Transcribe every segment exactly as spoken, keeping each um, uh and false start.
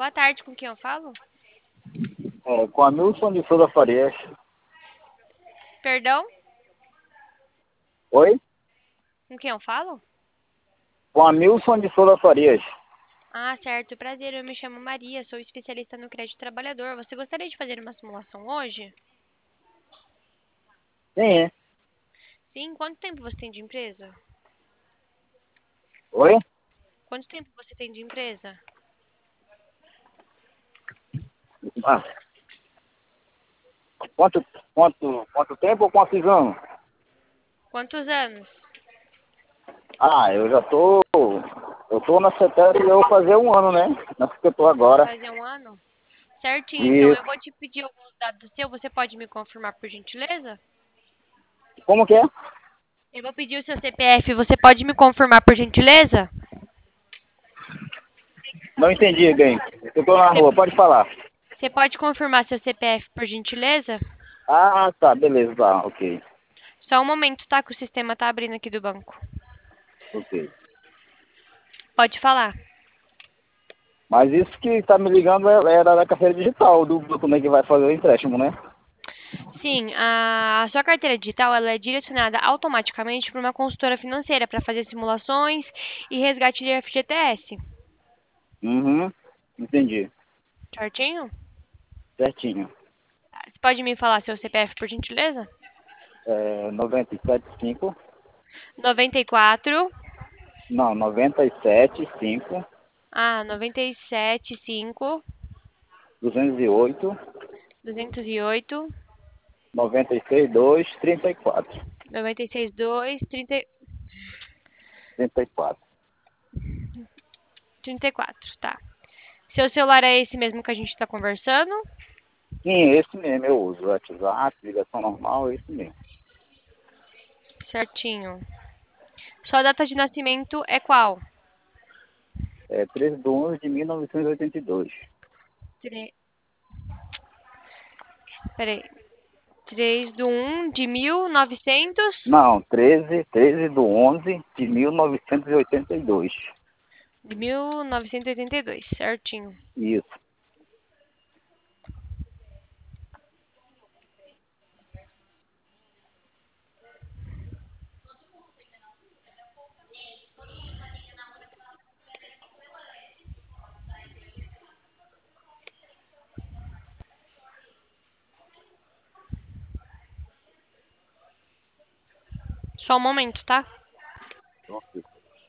Boa tarde, com quem eu falo? É, com a Milson de Souza Farias. Perdão? Oi? Com quem eu falo? Com a Milson de Souza Farias. Ah, certo. Prazer, eu me chamo Maria, sou especialista no crédito trabalhador. Você gostaria de fazer uma simulação hoje? Sim, é. Sim, quanto tempo você tem de empresa? Oi? Quanto tempo você tem de empresa? Ah, quanto, quanto, quanto tempo ou quantos anos? Quantos anos? Ah, eu já tô. Eu tô na CETES e eu vou fazer um ano, né? Nessa que eu tô Vai agora. fazer um ano? Certinho, então E eu vou te pedir alguns dados seus, você pode me confirmar por gentileza? como que é? Eu vou pedir o seu C P F, você pode me confirmar por gentileza? Não entendi bem. Eu tô na Você, rua, pode falar. você pode confirmar seu C P F por gentileza? Ah, tá, beleza, tá, ok. Só um momento, tá? Que o sistema tá abrindo aqui do banco. Ok. Pode falar. Mas isso que tá me ligando é- era da carteira digital, do do como é que vai fazer o empréstimo, né? Sim, a, a sua carteira digital ela é direcionada automaticamente para uma consultora financeira para fazer simulações e resgate de F G T S. Uhum, entendi. Certinho? Certinho. Tá, você pode me falar seu C P F, por gentileza? É, noventa e sete cinco. noventa e quatro. Não, noventa e sete cinco. Ah, noventa e sete cinco. duzentos e oito. duzentos e oito. noventa e seis dois. trinta e quatro. noventa e seis dois. trinta, trinta e quatro. trinta e quatro, tá. Seu celular é esse mesmo que a gente está conversando? Sim, esse mesmo eu uso. WhatsApp, ligação normal, esse mesmo. Certinho. Sua data de nascimento é qual? É treze de onze de mil novecentos e oitenta e dois. Tre... Peraí. três do um de mil e novecentos. Não, treze, treze do onze de mil novecentos e oitenta e dois. De mil novecentos e oitenta e dois, certinho. Isso. Só um momento, tá? Ok.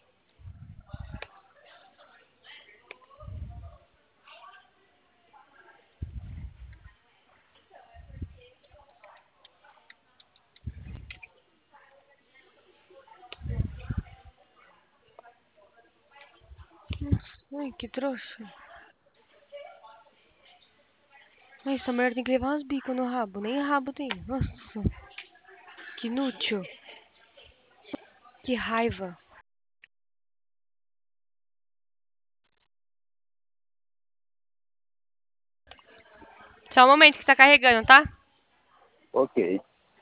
Ai, que trouxa. Ai, essa mulher tem que levar umas bicas no rabo. Nem rabo tem. Nossa. Que inútil. Que raiva. Só um momento que tá carregando, tá? Ok.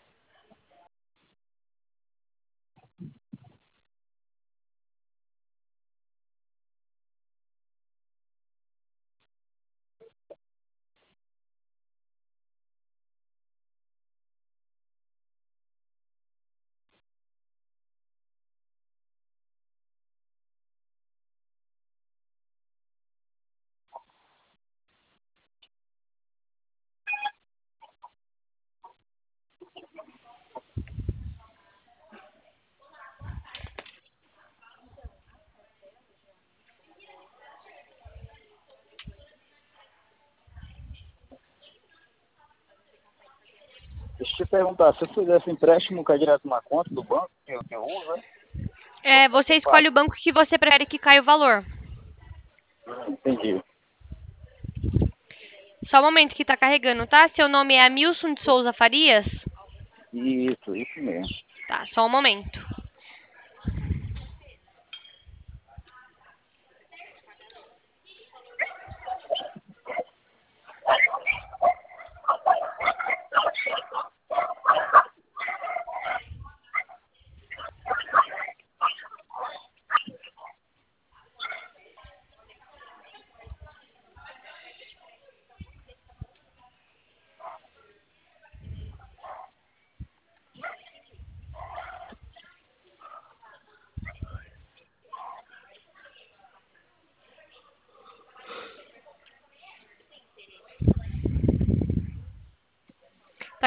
Deixa eu te perguntar, se eu fizesse empréstimo, cai direto na conta do banco que eu, que eu uso, né? É, Como é que você eu escolhe faço? o banco que você prefere que caia o valor. Entendi. Só um momento que tá carregando, tá? Seu nome é Amilson de Souza Farias? Isso, isso mesmo. Tá, só um momento.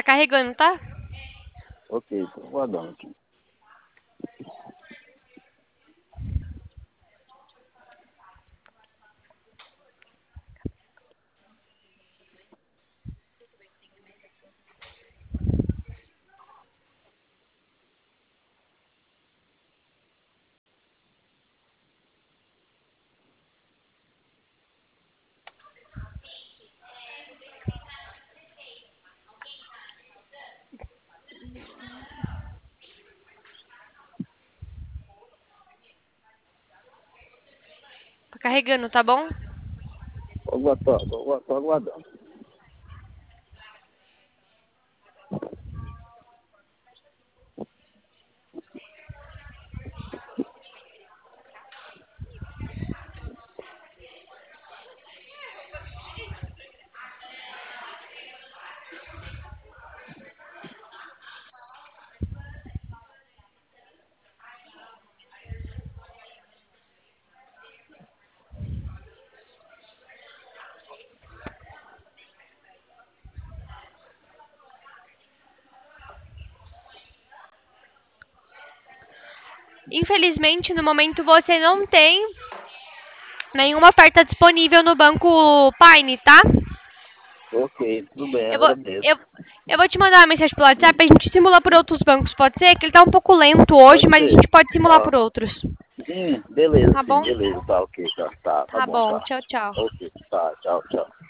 carregando, tá? Ok, tô guardando aqui. Tá carregando, tá bom? Tô aguardando, tô, tô aguardando. Infelizmente, no momento você não tem nenhuma oferta disponível no banco Pine, tá? Ok, tudo bem, Eu vou, agradeço. eu, eu vou te mandar uma mensagem pelo WhatsApp, a gente simula por outros bancos, pode ser? Que ele tá um pouco lento hoje, Pode mas a ser. gente pode simular Tá. por outros. Sim, beleza, Tá sim, bom? beleza, tá ok, tá, tá, tá Tá bom, bom, tá. tchau, tchau. Ok, tá, tchau, tchau.